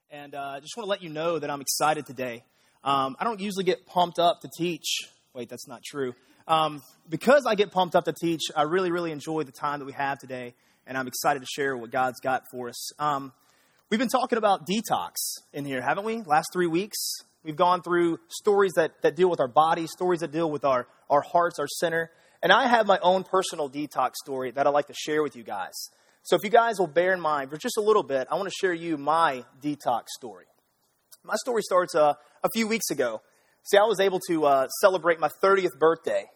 And I just want to let you know that I'm excited today. I don't usually get pumped up to teach. Wait, that's not true. Because I get pumped up to teach, I really, really enjoy the time that we have today. And I'm excited to share what God's got for us. We've been talking about detox in here, haven't we? Last 3 weeks. We've gone through stories that deal with our body, stories that deal with our hearts, our center. And I have my own personal detox story that I'd like to share with you guys. So if you guys will bear in mind for just a little bit, I want to share you my detox story. My story starts a few weeks ago. See, I was able to celebrate my 30th birthday.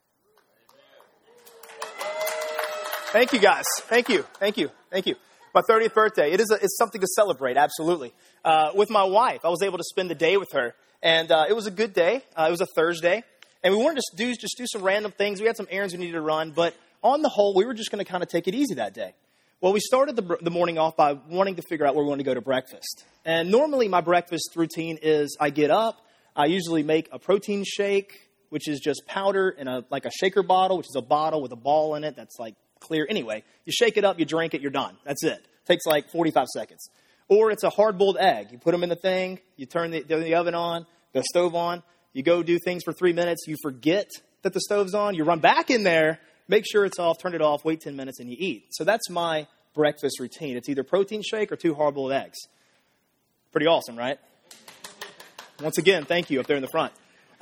Thank you, guys. Thank you. My 30th birthday. It's something to celebrate, absolutely. With my wife, I was able to spend the day with her. And it was a good day. It was a Thursday. And we wanted to just do some random things. We had some errands we needed to run. But on the whole, we were just going to kind of take it easy that day. Well, we started the morning off by wanting to figure out where we want to go to breakfast. And normally my breakfast routine is I get up, I usually make a protein shake, which is just powder in a shaker bottle, which is a bottle with a ball in it that's like clear. Anyway, you shake it up, you drink it, you're done. That's it. Takes like 45 seconds. Or it's a hard-boiled egg. You put them in the thing, you turn the oven on, the stove on, you go do things for 3 minutes, you forget that the stove's on, you run back in there, make sure it's off, turn it off, wait 10 minutes, and you eat. So that's my breakfast routine. It's either protein shake or 2 hard-boiled eggs. Pretty awesome, right? Once again, thank you up there in the front.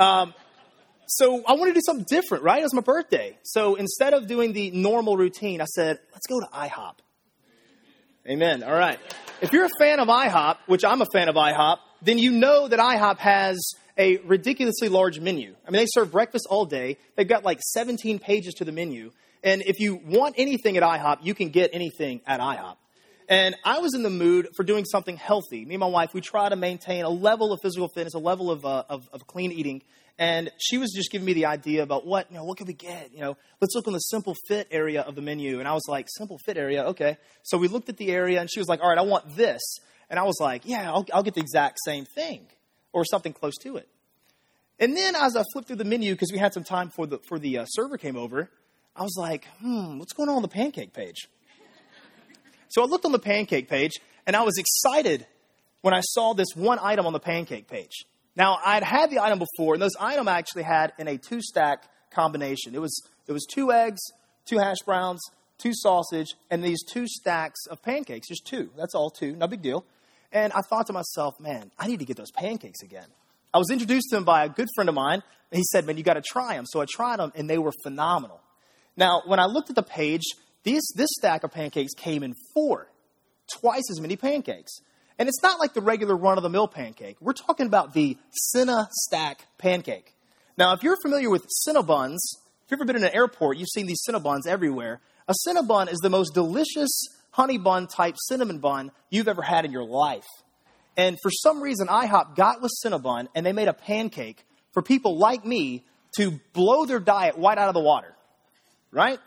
So I wanted to do something different, right? It was my birthday. So instead of doing the normal routine, I said, let's go to IHOP. Amen. All right. If you're a fan of IHOP, which I'm a fan of IHOP, then you know that IHOP has a ridiculously large menu. I mean, they serve breakfast all day. They've got like 17 pages to the menu. And if you want anything at IHOP, you can get anything at IHOP. And I was in the mood for doing something healthy. Me and my wife, we try to maintain a level of physical fitness, a level of clean eating. And she was just giving me the idea about what can we get? Let's look on the Simple Fit area of the menu. And I was like, Simple Fit area? Okay. So we looked at the area and she was like, all right, I want this. And I was like, yeah, I'll get the exact same thing or something close to it. And then as I flipped through the menu, because we had some time before the server came over, I was like, what's going on the pancake page? So I looked on the pancake page, and I was excited when I saw this one item on the pancake page. Now, I'd had the item before, and this item I actually had in a 2-stack combination. It was 2 eggs, 2 hash browns, 2 sausage, and these 2 stacks of pancakes. Just 2. That's all 2. No big deal. And I thought to myself, man, I need to get those pancakes again. I was introduced to them by a good friend of mine, and he said, man, you got to try them. So I tried them, and they were phenomenal. Now, when I looked at the page, this stack of pancakes came in 4, twice as many pancakes. And it's not like the regular run-of-the-mill pancake. We're talking about the Cinnastack pancake. Now, if you're familiar with Cinnabons, if you've ever been in an airport, you've seen these Cinnabons everywhere. A Cinnabon is the most delicious honey bun type cinnamon bun you've ever had in your life. And for some reason, IHOP got with Cinnabon, and they made a pancake for people like me to blow their diet right out of the water. Right?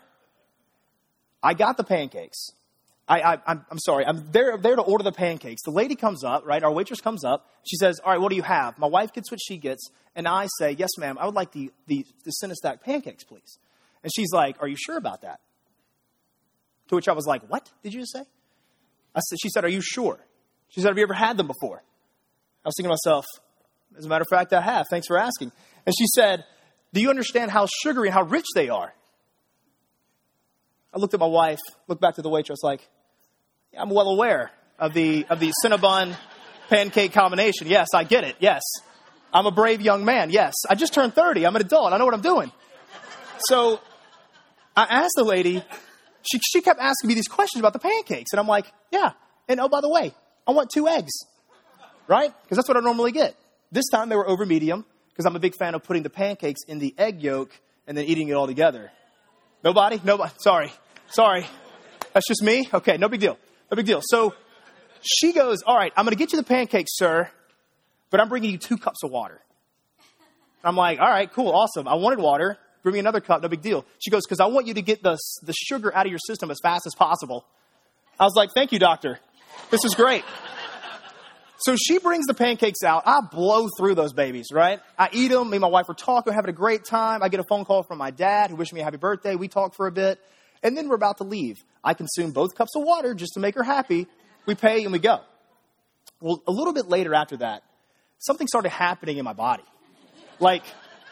I got the pancakes. I'm sorry. I'm there to order the pancakes. The lady comes up, right? Our waitress comes up. She says, all right, what do you have? My wife gets what she gets. And I say, yes, ma'am. I would like the Cinnastack pancakes, please. And she's like, are you sure about that? To which I was like, what did you just say? She said, are you sure? She said, have you ever had them before? I was thinking to myself, as a matter of fact, I have. Thanks for asking. And she said, do you understand how sugary and how rich they are? I looked at my wife, looked back to the waitress like, yeah, I'm well aware of the Cinnabon pancake combination. Yes, I get it. Yes. I'm a brave young man. Yes. I just turned 30. I'm an adult. I know what I'm doing. So I asked the lady, she kept asking me these questions about the pancakes. And I'm like, yeah. And oh, by the way, I want 2 eggs. Right? Because that's what I normally get. This time they were over medium because I'm a big fan of putting the pancakes in the egg yolk and then eating it all together. Nobody? Sorry. That's just me? Okay, no big deal. So she goes, all right, I'm going to get you the pancakes, sir, but I'm bringing you 2 cups of water. I'm like, all right, cool, awesome. I wanted water. Bring me another cup, no big deal. She goes, because I want you to get the sugar out of your system as fast as possible. I was like, thank you, doctor. This is great. So she brings the pancakes out. I blow through those babies, right? I eat them. Me and my wife are talking, having a great time. I get a phone call from my dad who wished me a happy birthday. We talk for a bit. And then we're about to leave. I consume both cups of water just to make her happy. We pay and we go. Well, a little bit later after that, something started happening in my body. Like,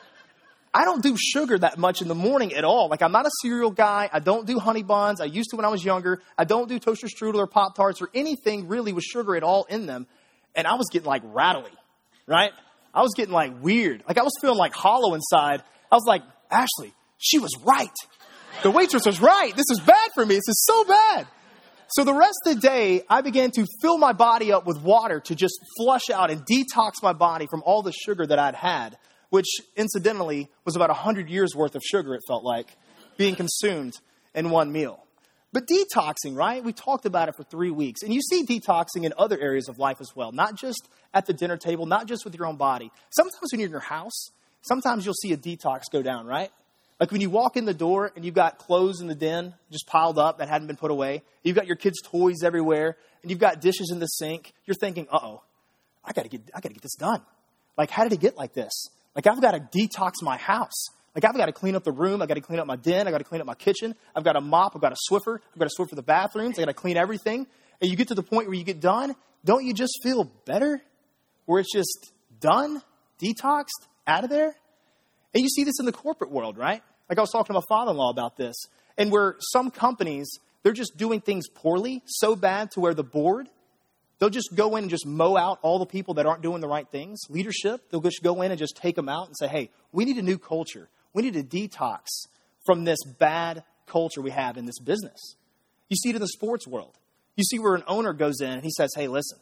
I don't do sugar that much in the morning at all. Like, I'm not a cereal guy. I don't do honey buns. I used to when I was younger. I don't do toaster strudel or Pop-Tarts or anything really with sugar at all in them. And I was getting like rattly, right? I was getting like weird. Like, I was feeling like hollow inside. I was like, Ashley, she was right. The waitress was right. This is bad for me. This is so bad. So the rest of the day, I began to fill my body up with water to just flush out and detox my body from all the sugar that I'd had, which incidentally was about 100 years worth of sugar, it felt like, being consumed in one meal. But detoxing, right? We talked about it for 3 weeks. And you see detoxing in other areas of life as well, not just at the dinner table, not just with your own body. Sometimes when you're in your house, sometimes you'll see a detox go down, right? Like when you walk in the door and you've got clothes in the den just piled up that hadn't been put away. You've got your kids' toys everywhere and you've got dishes in the sink. You're thinking, uh-oh, I gotta get this done. Like, how did it get like this? Like, I've got to detox my house. Like, I've got to clean up the room. I've got to clean up my den. I've got to clean up my kitchen. I've got a mop. I've got a Swiffer. I've got a Swiffer the bathrooms. I've got to clean everything. And you get to the point where you get done. Don't you just feel better? Where it's just done, detoxed, out of there? And you see this in the corporate world, right? Like I was talking to my father-in-law about this. And where some companies, they're just doing things poorly, so bad to where the board, they'll just go in and just mow out all the people that aren't doing the right things. Leadership, they'll just go in and just take them out and say, hey, we need a new culture. We need to detox from this bad culture we have in this business. You see it in the sports world. You see where an owner goes in and he says, hey, listen,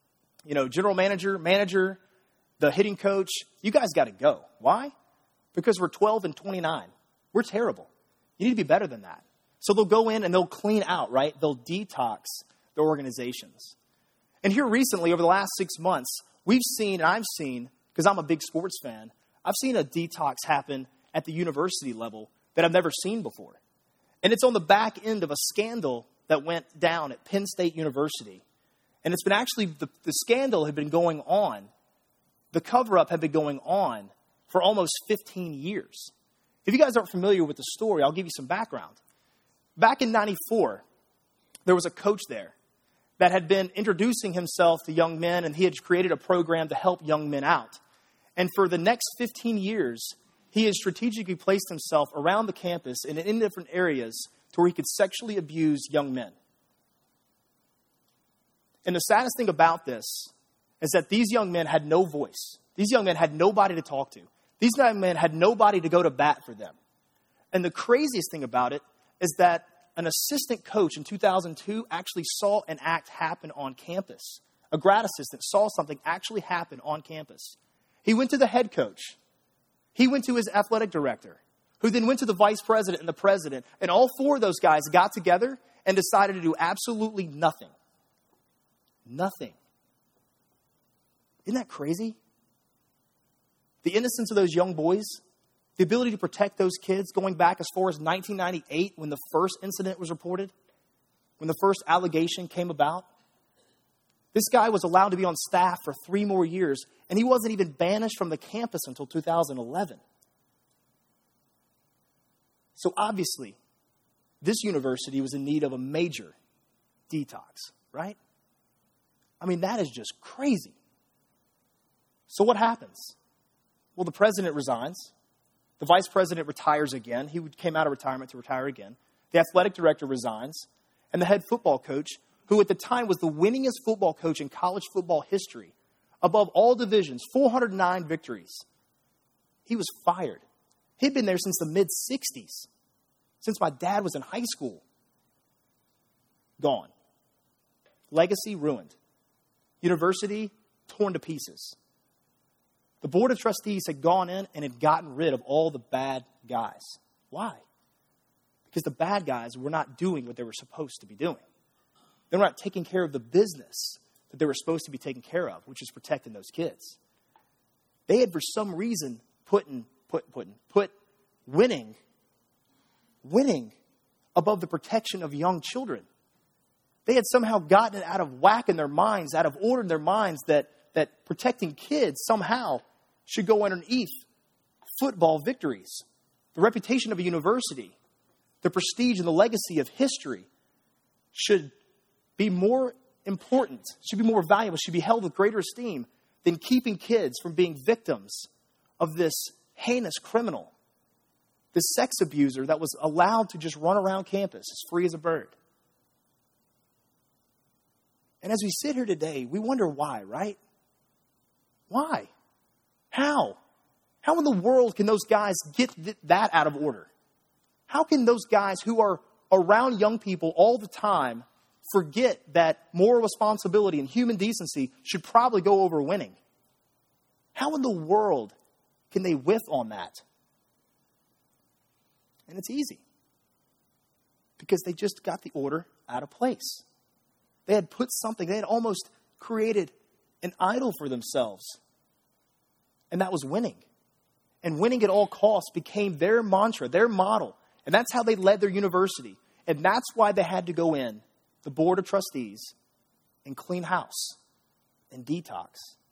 general manager, the hitting coach, you guys got to go. Why? Because we're 12-29. We're terrible. You need to be better than that. So they'll go in and they'll clean out, right? They'll detox their organizations. And here recently, over the last 6 months, I've seen, because I'm a big sports fan, I've seen a detox happen at the university level that I've never seen before. And it's on the back end of a scandal that went down at Penn State University. And it's been actually, the scandal had been going on, the cover-up had been going on for almost 15 years. If you guys aren't familiar with the story, I'll give you some background. Back in 94, there was a coach there that had been introducing himself to young men, and he had created a program to help young men out. And for the next 15 years, he has strategically placed himself around the campus and in different areas to where he could sexually abuse young men. And the saddest thing about this is that these young men had no voice. These young men had nobody to talk to. These young men had nobody to go to bat for them. And the craziest thing about it is that an assistant coach in 2002 actually saw an act happen on campus. A grad assistant saw something actually happen on campus. He went to the head coach. He went to his athletic director, who then went to the vice president and the president. And all four of those guys got together and decided to do absolutely nothing. Nothing. Isn't that crazy? The innocence of those young boys, the ability to protect those kids going back as far as 1998 when the first incident was reported, when the first allegation came about. This guy was allowed to be on staff for 3 more years, and he wasn't even banished from the campus until 2011. So obviously, this university was in need of a major detox, right? I mean, that is just crazy. So what happens? Well, the president resigns. The vice president retires again. He came out of retirement to retire again. The athletic director resigns. And the head football coach, who at the time was the winningest football coach in college football history, above all divisions, 409 victories, he was fired. He'd been there since the mid-'60s, since my dad was in high school. Gone. Legacy ruined. University torn to pieces. The board of trustees had gone in and had gotten rid of all the bad guys. Why? Because the bad guys were not doing what they were supposed to be doing. They were not taking care of the business that they were supposed to be taking care of, which is protecting those kids. They had, for some reason, put winning above the protection of young children. They had somehow gotten it out of whack in their minds, out of order in their minds, that protecting kids somehow should go underneath football victories, the reputation of a university, the prestige and the legacy of history should be more important, should be more valuable, should be held with greater esteem than keeping kids from being victims of this heinous criminal, this sex abuser that was allowed to just run around campus as free as a bird. And as we sit here today, we wonder why, right? Why? How? How in the world can those guys get that out of order? How can those guys who are around young people all the time forget that moral responsibility and human decency should probably go over winning? How in the world can they whiff on that? And it's easy. Because they just got the order out of place. They had put something, they had almost created an idol for themselves. And that was winning. And winning at all costs became their mantra, their model. And that's how they led their university. And that's why they had to go in, the board of trustees, and clean house and detox.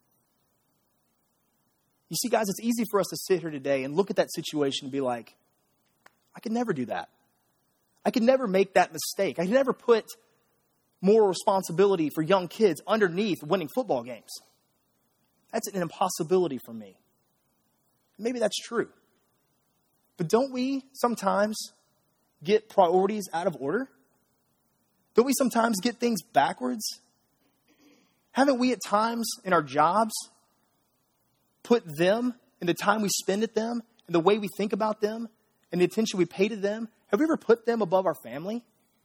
You see, guys, it's easy for us to sit here today and look at that situation and be like, I could never do that. I could never make that mistake. I could never put moral responsibility for young kids underneath winning football games. That's an impossibility for me. Maybe that's true. But don't we sometimes get priorities out of order? Don't we sometimes get things backwards? Haven't we at times in our jobs put them and the time we spend at them and the way we think about them and the attention we pay to them, have we ever put them above our family?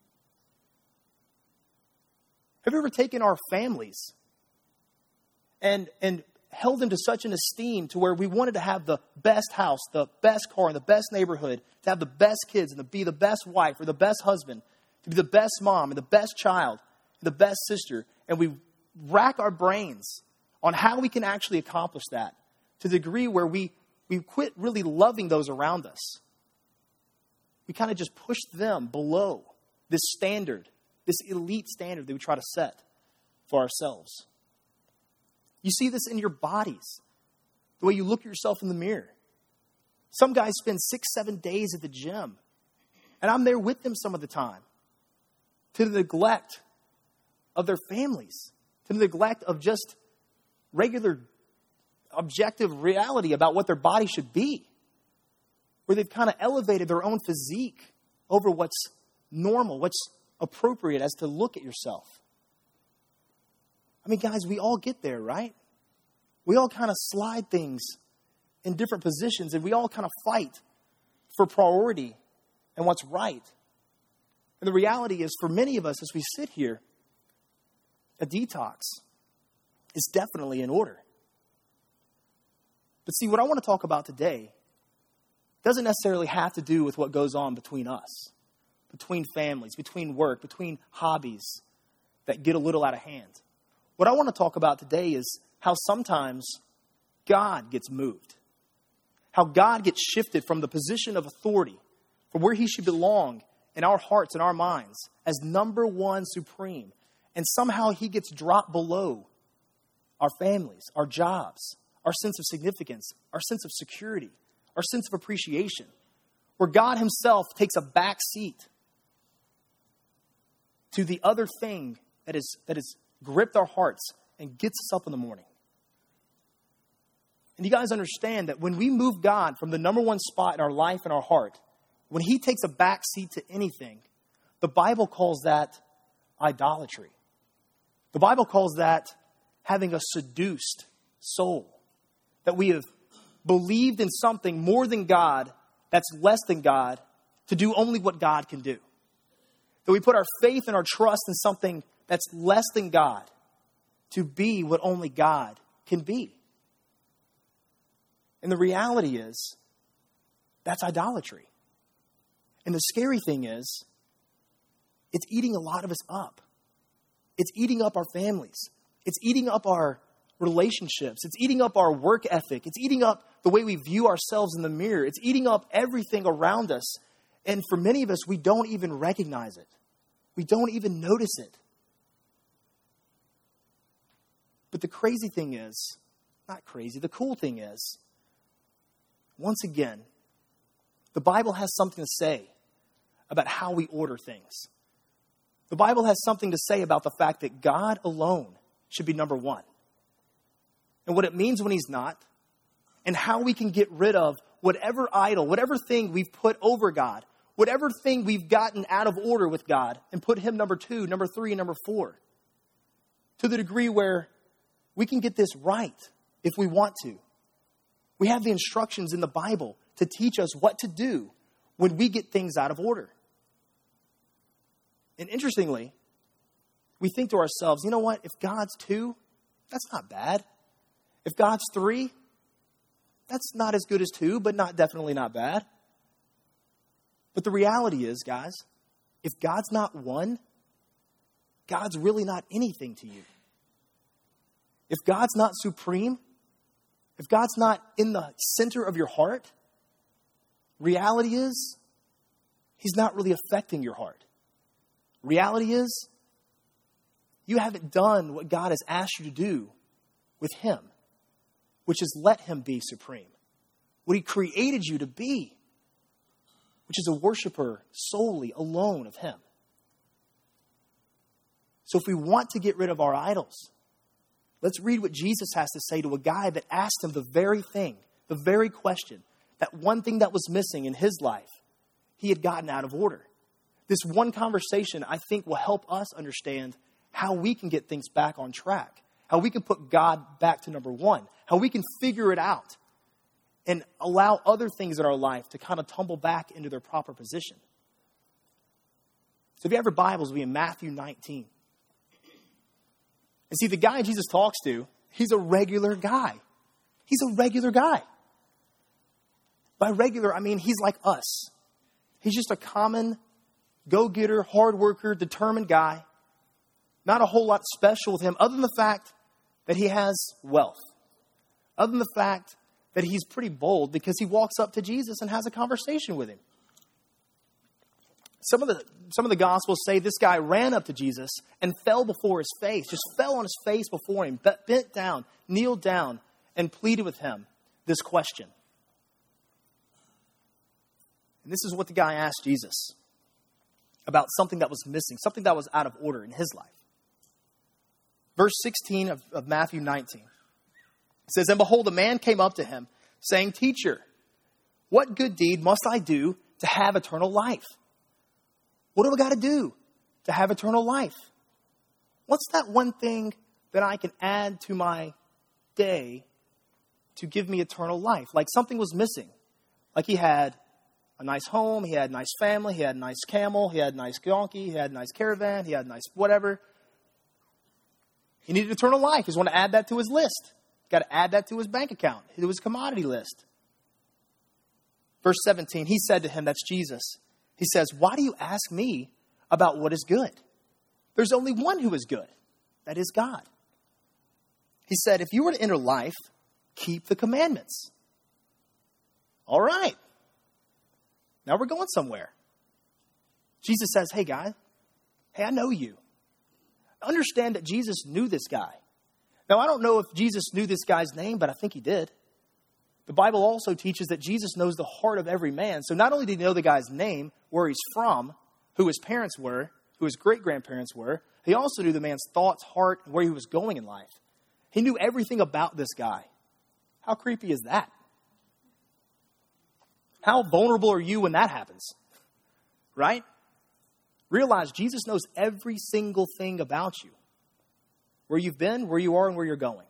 Have you ever taken our families and held them to such an esteem to where we wanted to have the best house, the best car, and the best neighborhood, to have the best kids, and to be the best wife or the best husband, to be the best mom and the best child, and the best sister, and we rack our brains on how we can actually accomplish that to the degree where we quit really loving those around us. We kind of just push them below this standard, this elite standard that we try to set for ourselves. You see this in your bodies, the way you look at yourself in the mirror. Some guys spend 6-7 days at the gym, and I'm there with them some of the time, to the neglect of their families, to the neglect of just regular objective reality about what their body should be, where they've kind of elevated their own physique over what's normal, what's appropriate as to look at yourself. I mean, guys, we all get there, right? We all kind of slide things in different positions, and we all kind of fight for priority and what's right. And the reality is, for many of us, as we sit here, a detox is definitely in order. But see, what I want to talk about today doesn't necessarily have to do with what goes on between us, between families, between work, between hobbies that get a little out of hand. What I want to talk about today is how sometimes God gets moved, how God gets shifted from the position of authority, from where he should belong in our hearts and our minds as number one supreme, and somehow he gets dropped below our families, our jobs, our sense of significance, our sense of security, our sense of appreciation, where God himself takes a back seat to the other thing that is gripped our hearts and gets us up in the morning. And you guys understand that when we move God from the number one spot in our life and our heart, when he takes a back seat to anything, the Bible calls that idolatry. The Bible calls that having a seduced soul, that we have believed in something more than God that's less than God to do only what God can do. That we put our faith and our trust in something that's less than God to be what only God can be. And the reality is, that's idolatry. And the scary thing is, it's eating a lot of us up. It's eating up our families. It's eating up our relationships. It's eating up our work ethic. It's eating up the way we view ourselves in the mirror. It's eating up everything around us. And for many of us, we don't even recognize it. We don't even notice it. But the crazy thing is, not crazy, the cool thing is, once again, the Bible has something to say about how we order things. The Bible has something to say about the fact that God alone should be number one. And what it means when he's not, and how we can get rid of whatever idol, whatever thing we've put over God, whatever thing we've gotten out of order with God, and put him number 2, number 3, and number 4. To the degree where we can get this right if we want to. We have the instructions in the Bible to teach us what to do when we get things out of order. And interestingly, we think to ourselves, you know what? If God's 2, that's not bad. If God's 3, that's not as good as 2, but definitely not bad. But the reality is, guys, if God's not 1, God's really not anything to you. If God's not supreme, if God's not in the center of your heart, reality is, he's not really affecting your heart. Reality is, you haven't done what God has asked you to do with him, which is let him be supreme. What he created you to be, which is a worshiper solely, alone of him. So if we want to get rid of our idols, let's read what Jesus has to say to a guy that asked him the very thing, the very question, that one thing that was missing in his life, he had gotten out of order. This one conversation, I think, will help us understand how we can get things back on track, how we can put God back to number 1, how we can figure it out and allow other things in our life to kind of tumble back into their proper position. So if you have your Bibles, we'll be in Matthew 19. And see, the guy Jesus talks to, he's a regular guy. He's a regular guy. By regular, I mean he's like us. He's just a common, go-getter, hard worker, determined guy. Not a whole lot special with him other than the fact that he has wealth. Other than the fact that he's pretty bold because he walks up to Jesus and has a conversation with him. Some of the Gospels say this guy ran up to Jesus and fell before his face, just fell on his face before him, bent down, kneeled down, and pleaded with him this question. And this is what the guy asked Jesus about something that was missing, something that was out of order in his life. Verse 16 of Matthew 19. It says, "And behold, a man came up to him, saying, 'Teacher, what good deed must I do to have eternal life?'" What do I got to do to have eternal life? What's that one thing that I can add to my day to give me eternal life? Like something was missing. Like he had a nice home, he had a nice family, he had a nice camel, he had a nice donkey, he had a nice caravan, he had a nice whatever. He needed eternal life. He's want to add that to his list. Got to add that to his bank account, to his commodity list. Verse 17, he said to him, that's Jesus. He says, "Why do you ask me about what is good? There's only one who is good. That is God." He said, "If you were to enter life, keep the commandments." All right. Now we're going somewhere. Jesus says, "Hey, guy. Hey, I know you." Understand that Jesus knew this guy. Now, I don't know if Jesus knew this guy's name, but I think he did. The Bible also teaches that Jesus knows the heart of every man. So not only did he know the guy's name, where he's from, who his parents were, who his great-grandparents were, he also knew the man's thoughts, heart, and where he was going in life. He knew everything about this guy. How creepy is that? How vulnerable are you when that happens? Right? Realize Jesus knows every single thing about you. Where you've been, where you are, and where you're going.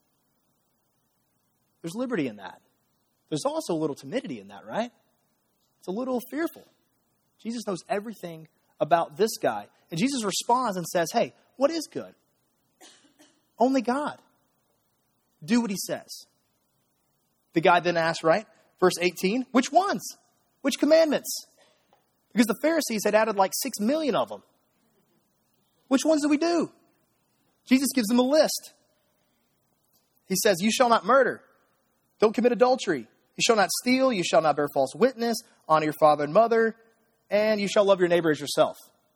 There's liberty in that. There's also a little timidity in that, right? It's a little fearful. Jesus knows everything about this guy. And Jesus responds and says, "Hey, what is good? Only God. Do what he says." The guy then asks, right? Verse 18, which ones? Which commandments? Because the Pharisees had added like 6 million of them. Which ones do we do? Jesus gives them a list. He says, "You shall not murder. Don't commit adultery. You shall not steal. You shall not bear false witness. Honor your father and mother. And you shall love your neighbor as yourself."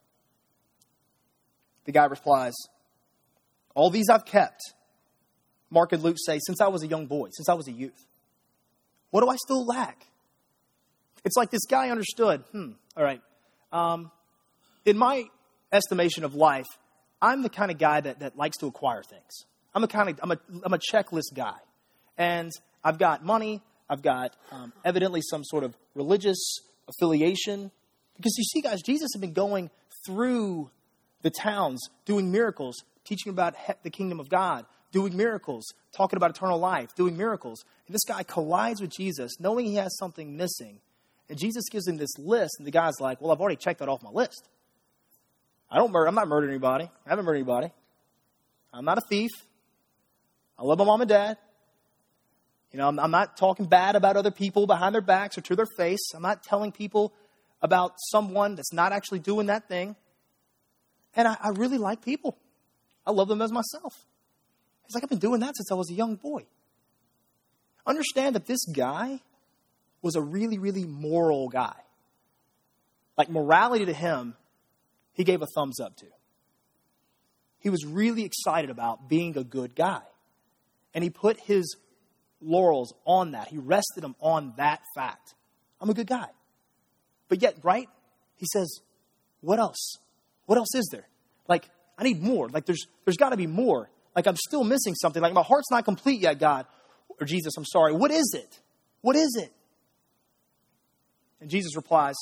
The guy replies, "All these I've kept." Mark and Luke say, "Since I was a young boy, since I was a youth. What do I still lack?" It's like this guy understood, all right, estimation of life, I'm the kind of guy that likes to acquire things. I'm a checklist guy. And I've got money. I've got evidently some sort of religious affiliation. Because you see, guys, Jesus had been going through the towns, doing miracles, teaching about the kingdom of God, doing miracles, talking about eternal life, doing miracles. And this guy collides with Jesus, knowing he has something missing. And Jesus gives him this list, and the guy's like, well, I've already checked that off my list. I'm not murdering anybody. I haven't murdered anybody. I'm not a thief. I love my mom and dad. You know, I'm not talking bad about other people behind their backs or to their face. I'm not telling people about someone that's not actually doing that thing. And I really like people. I love them as myself. He's like, I've been doing that since I was a young boy. Understand that this guy was a really, really moral guy. Like morality to him, he gave a thumbs up to. He was really excited about being a good guy. And he put his laurels on that. He rested them on that fact. I'm a good guy. But yet, right? He says, what else? What else is there? Like, I need more. Like, there's got to be more. Like, I'm still missing something. Like, my heart's not complete yet, God. Or Jesus, I'm sorry. What is it? What is it? And Jesus replies,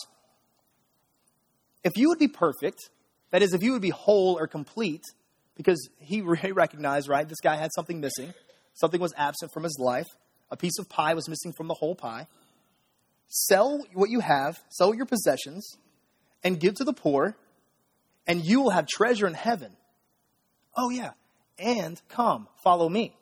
if you would be perfect, that is, if you would be whole or complete, because he recognized, right, this guy had something missing. Something was absent from his life. A piece of pie was missing from the whole pie. Sell what you have, sell your possessions, and give to the poor, and you will have treasure in heaven. Oh, yeah. And come, follow me.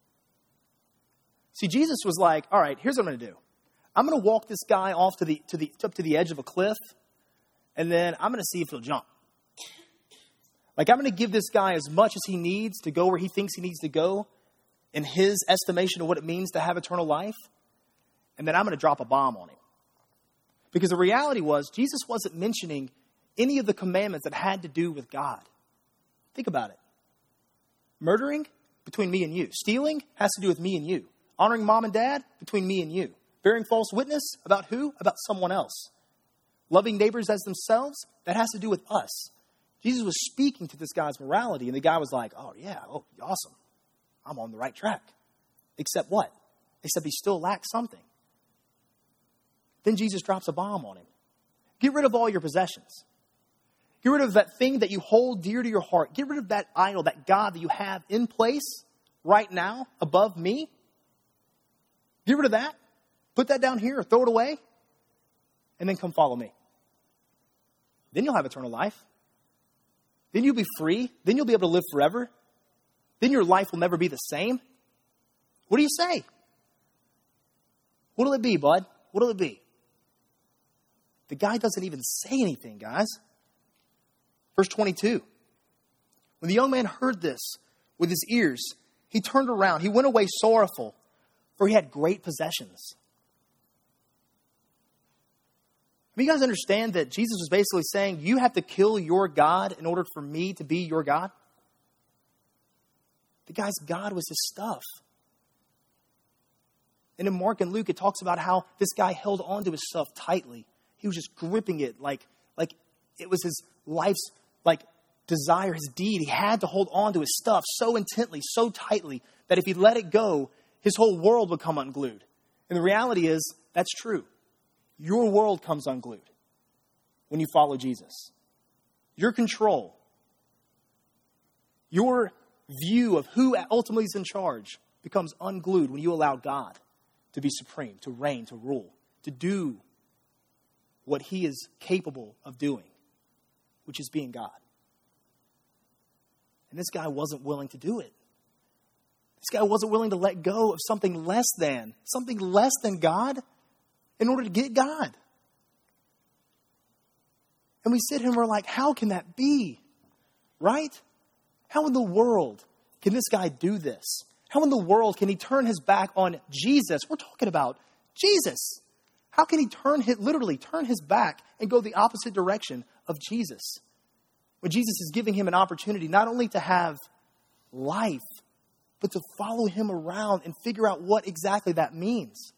See, Jesus was like, all right, here's what I'm going to do. I'm going to walk this guy off up to the edge of a cliff, and then I'm going to see if he'll jump. Like, I'm going to give this guy as much as he needs to go where he thinks he needs to go in his estimation of what it means to have eternal life, and then I'm going to drop a bomb on him. Because the reality was, Jesus wasn't mentioning any of the commandments that had to do with God. Think about it. Murdering, between me and you. Stealing has to do with me and you. Honoring mom and dad, between me and you. Bearing false witness, about who? About someone else. Loving neighbors as themselves, that has to do with us. Jesus was speaking to this guy's morality, and the guy was like, oh, yeah, oh, awesome. I'm on the right track. Except what? Except he still lacks something. Then Jesus drops a bomb on him. Get rid of all your possessions. Get rid of that thing that you hold dear to your heart. Get rid of that idol, that God that you have in place right now above me. Get rid of that. Put that down here or throw it away. And then come follow me. Then you'll have eternal life. Then you'll be free. Then you'll be able to live forever. Then your life will never be the same. What do you say? What'll it be, bud? What'll it be? The guy doesn't even say anything, guys. Verse 22. When the young man heard this with his ears, he turned around. He went away sorrowful, for he had great possessions. I mean, you guys understand that Jesus was basically saying, you have to kill your God in order for me to be your God? The guy's God was his stuff. And in Mark and Luke, it talks about how this guy held on to his stuff tightly. He was just gripping it like it was his life's desire, his deed. He had to hold on to his stuff so intently, so tightly, that if he let it go, his whole world would come unglued. And the reality is, that's true. Your world comes unglued when you follow Jesus. Your control, your view of who ultimately is in charge becomes unglued when you allow God to be supreme, to reign, to rule, to do what he is capable of doing, which is being God. And this guy wasn't willing to do it. This guy wasn't willing to let go of something less than God in order to get God. And we sit here and we're like, how can that be? Right? How in the world can this guy do this? How in the world can he turn his back on Jesus? We're talking about Jesus. How can he literally turn his back and go the opposite direction of Jesus? When Jesus is giving him an opportunity not only to have life, but to follow him around and figure out what exactly that means.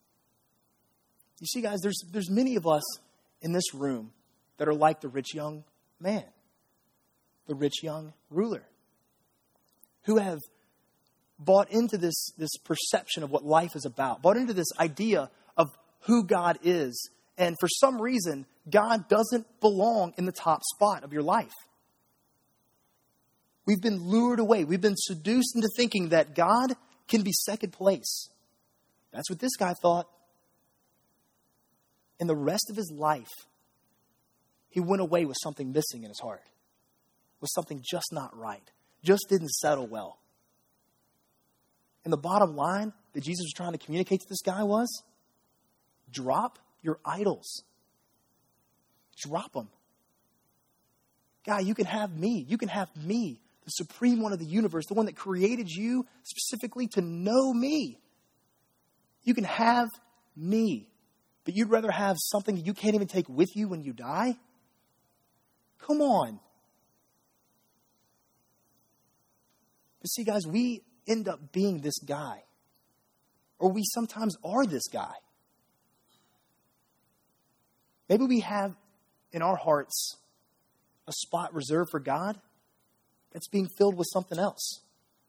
You see, guys, there's many of us in this room that are like the rich young man, the rich young ruler, who have bought into this perception of what life is about, bought into this idea of who God is. And for some reason, God doesn't belong in the top spot of your life. We've been lured away. We've been seduced into thinking that God can be second place. That's what this guy thought. And the rest of his life, he went away with something missing in his heart, with something just not right, just didn't settle well. And the bottom line that Jesus was trying to communicate to this guy was, drop your idols. Drop them. God, you can have me. You can have me, the supreme one of the universe, the one that created you specifically to know me. You can have me. But you'd rather have something that you can't even take with you when you die? Come on. But see, guys, we end up being this guy. Or we sometimes are this guy. Maybe we have in our hearts a spot reserved for God that's being filled with something else.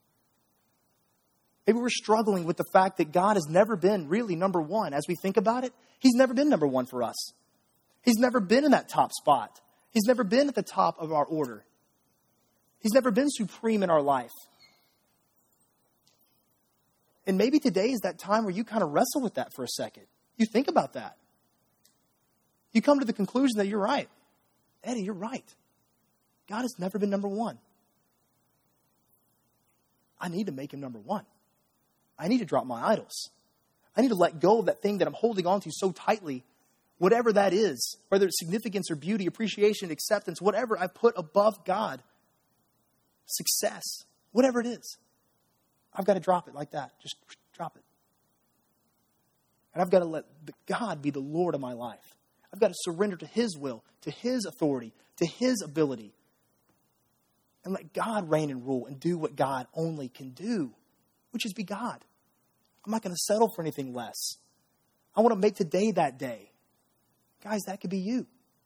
Maybe we're struggling with the fact that God has never been really number one. As we think about it, He's never been number one for us. He's never been in that top spot. He's never been at the top of our order. He's never been supreme in our life. And maybe today is that time where you kind of wrestle with that for a second. You think about that. You come to the conclusion that you're right. Eddie, you're right. God has never been number one. I need to make him number one. I need to drop my idols. I need to let go of that thing that I'm holding on to so tightly, whatever that is, whether it's significance or beauty, appreciation, acceptance, whatever I put above God, success, whatever it is. I've got to drop it like that. Just drop it. And I've got to let God be the Lord of my life. I've got to surrender to His will, to His authority, to His ability. And let God reign and rule and do what God only can do, which is be God. I'm not going to settle for anything less. I want to make today that day. Guys, that could be you.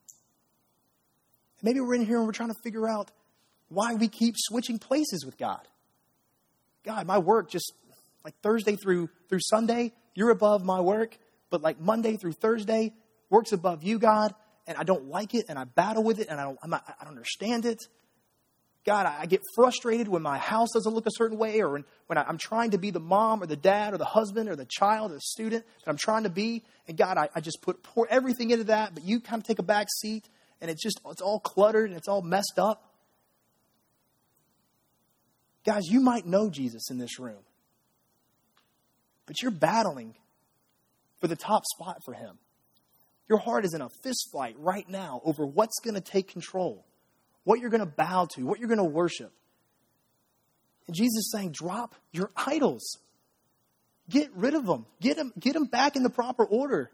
Maybe we're in here and we're trying to figure out why we keep switching places with God. God, my work just like Thursday through Sunday, you're above my work. But like Monday through Thursday, work's above you, God. And I don't like it and I battle with it and I don't understand it. God, I get frustrated when my house doesn't look a certain way, or when I'm trying to be the mom or the dad or the husband or the child or the student that I'm trying to be. And God, I just pour everything into that, but you kind of take a back seat and it's all cluttered and it's all messed up. Guys, you might know Jesus in this room, but you're battling for the top spot for Him. Your heart is in a fist fight right now over what's going to take control, what you're going to bow to, what you're going to worship. And Jesus is saying, drop your idols. Get rid of them. Get them back in the proper order.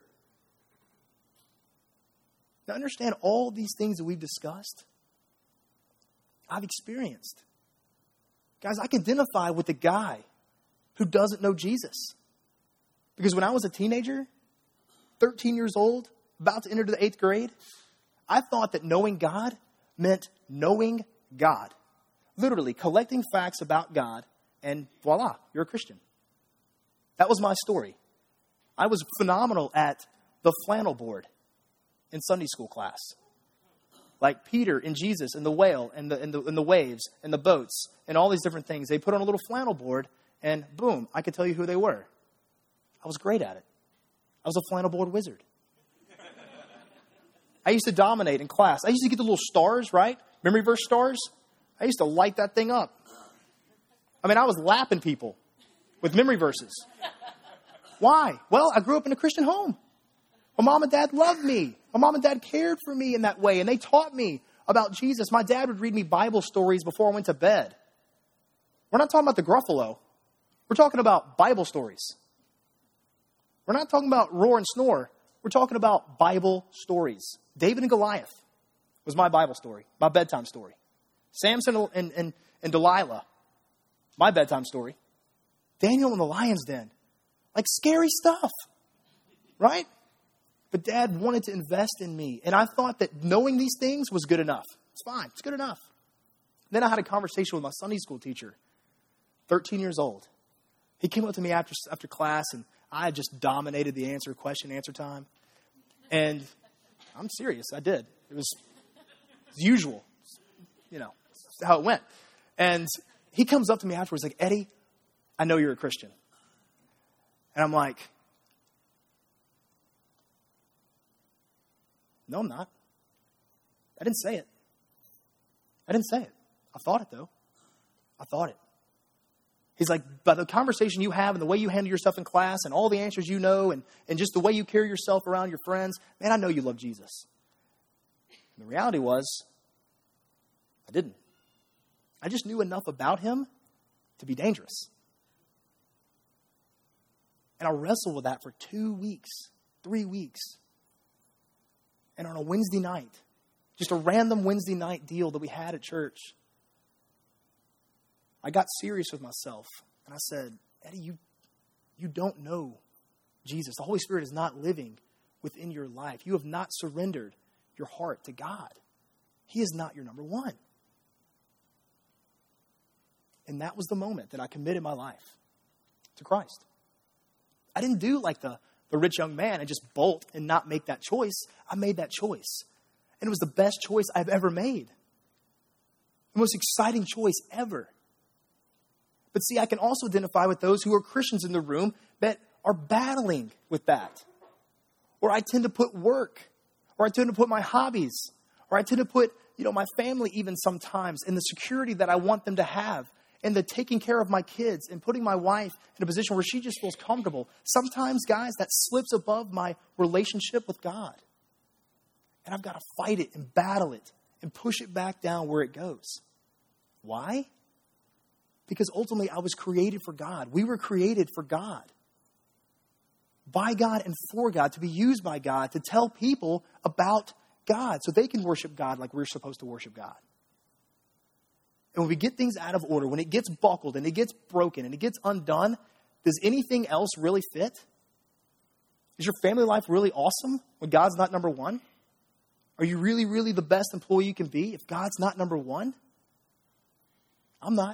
Now understand, all these things that we've discussed, I've experienced. Guys, I can identify with the guy who doesn't know Jesus. Because when I was a teenager, 13 years old, about to enter the 8th grade, I thought that knowing God meant knowing God. Literally collecting facts about God, and voila, you're a Christian. That was my story. I was phenomenal at the flannel board in Sunday school class. Like Peter and Jesus and the whale and the waves and the boats and all these different things. They put on a little flannel board and boom, I could tell you who they were. I was great at it. I was a flannel board wizard. I used to dominate in class. I used to get the little stars, right? Memory verse stars. I used to light that thing up. I mean, I was lapping people with memory verses. Why? Well, I grew up in a Christian home. My mom and dad loved me. My mom and dad cared for me in that way, and they taught me about Jesus. My dad would read me Bible stories before I went to bed. We're not talking about the Gruffalo. We're talking about Bible stories. We're not talking about roar and snore. We're talking about Bible stories. David and Goliath was my Bible story, my bedtime story. Samson and Delilah, my bedtime story. Daniel in the lion's den. Like scary stuff, right? But Dad wanted to invest in me. And I thought that knowing these things was good enough. It's fine. It's good enough. Then I had a conversation with my Sunday school teacher, 13 years old. He came up to me after class, and I had just dominated the question answer time. And I'm serious. I did. It was usual. That's how it went. And he comes up to me afterwards like, Eddie, I know you're a Christian. And I'm like, no, I'm not. I didn't say it. I thought it, though. I thought it. He's like, by the conversation you have and the way you handle yourself in class and all the answers you know and just the way you carry yourself around your friends, man, I know you love Jesus. And the reality was, I didn't. I just knew enough about him to be dangerous. And I wrestled with that for 2 weeks, 3 weeks. And on a Wednesday night, just a random Wednesday night deal that we had at church, I got serious with myself. And I said, Eddie, you don't know Jesus. The Holy Spirit is not living within your life. You have not surrendered your heart to God. He is not your number one. And that was the moment that I committed my life to Christ. I didn't do like the rich young man and just bolt and not make that choice. I made that choice. And it was the best choice I've ever made. The most exciting choice ever. But see, I can also identify with those who are Christians in the room that are battling with that. Or I tend to put work, or I tend to put my hobbies, or I tend to put, my family even sometimes in the security that I want them to have, and the taking care of my kids and putting my wife in a position where she just feels comfortable. Sometimes, guys, that slips above my relationship with God. And I've got to fight it and battle it and push it back down where it goes. Why? Because ultimately I was created for God. We were created for God. By God and for God, to be used by God, to tell people about God so they can worship God like we're supposed to worship God. And when we get things out of order, when it gets buckled and it gets broken and it gets undone, does anything else really fit? Is your family life really awesome when God's not number one? Are you really, really the best employee you can be if God's not number one? I'm not.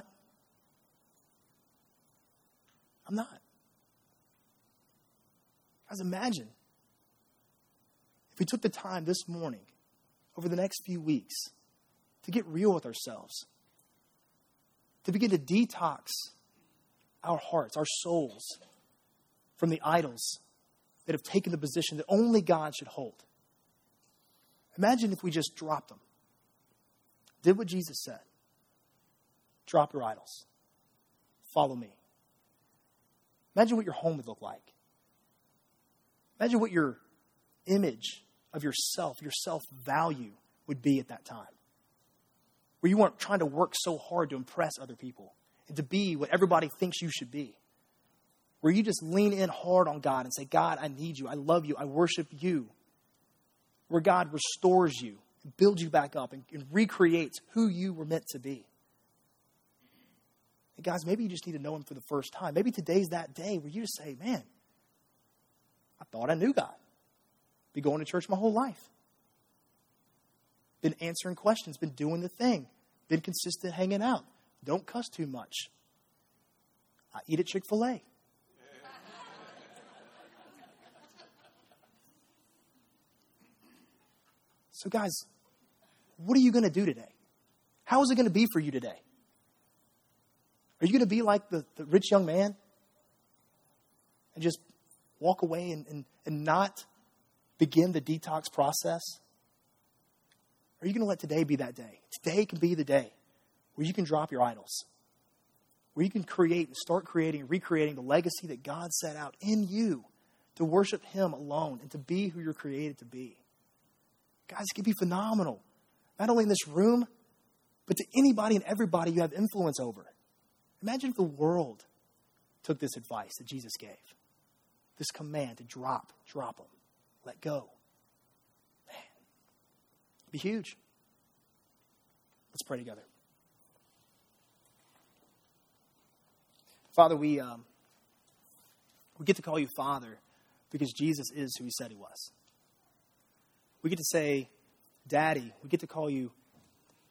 Guys, imagine if we took the time this morning, over the next few weeks, to get real with ourselves, to begin to detox our hearts, our souls, from the idols that have taken the position that only God should hold. Imagine if we just dropped them, did what Jesus said. Drop your idols. Follow me. Imagine what your home would look like. Imagine what your image of yourself, your self-value would be at that time. Where you weren't trying to work so hard to impress other people and to be what everybody thinks you should be. Where you just lean in hard on God and say, God, I need you. I love you. I worship you. Where God restores you and builds you back up and recreates who you were meant to be. And guys, maybe you just need to know him for the first time. Maybe today's that day where you just say, man, I thought I knew God. Been going to church my whole life. Been answering questions. Been doing the thing. Been consistent hanging out. Don't cuss too much. I eat at Chick-fil-A. So guys, what are you going to do today? How is it going to be for you today? Are you going to be like the rich young man and just walk away and not begin the detox process? Or are you going to let today be that day? Today can be the day where you can drop your idols, where you can start creating and recreating the legacy that God set out in you to worship him alone and to be who you're created to be. Guys, it can be phenomenal. Not only in this room, but to anybody and everybody you have influence over. Imagine if the world took this advice that Jesus gave. This command to drop them, let go. Man, it'd be huge. Let's pray together. Father, we get to call you Father because Jesus is who he said he was. We get to say, Daddy. We get to call you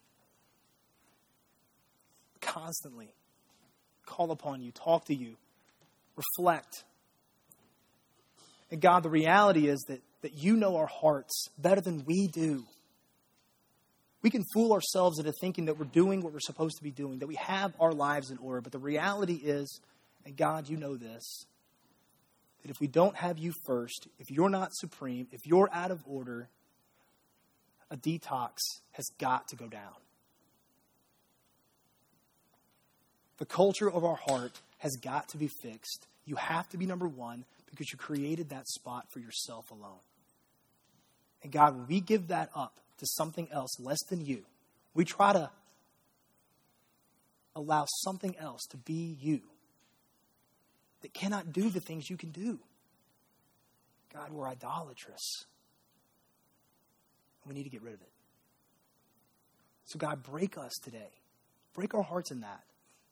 constantly call upon you, talk to you, reflect. And God, the reality is that you know our hearts better than we do. We can fool ourselves into thinking that we're doing what we're supposed to be doing, that we have our lives in order. But the reality is, and God, you know this, that if we don't have you first, if you're not supreme, if you're out of order, a detox has got to go down. The culture of our heart has got to be fixed. You have to be number one because you created that spot for yourself alone. And God, when we give that up to something else less than you, we try to allow something else to be you that cannot do the things you can do. God, we're idolatrous. We need to get rid of it. So God, break us today. Break our hearts in that.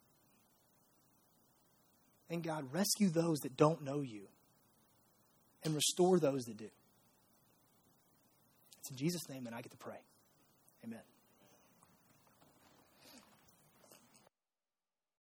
And God, rescue those that don't know you and restore those that do. It's in Jesus' name that I get to pray. Amen.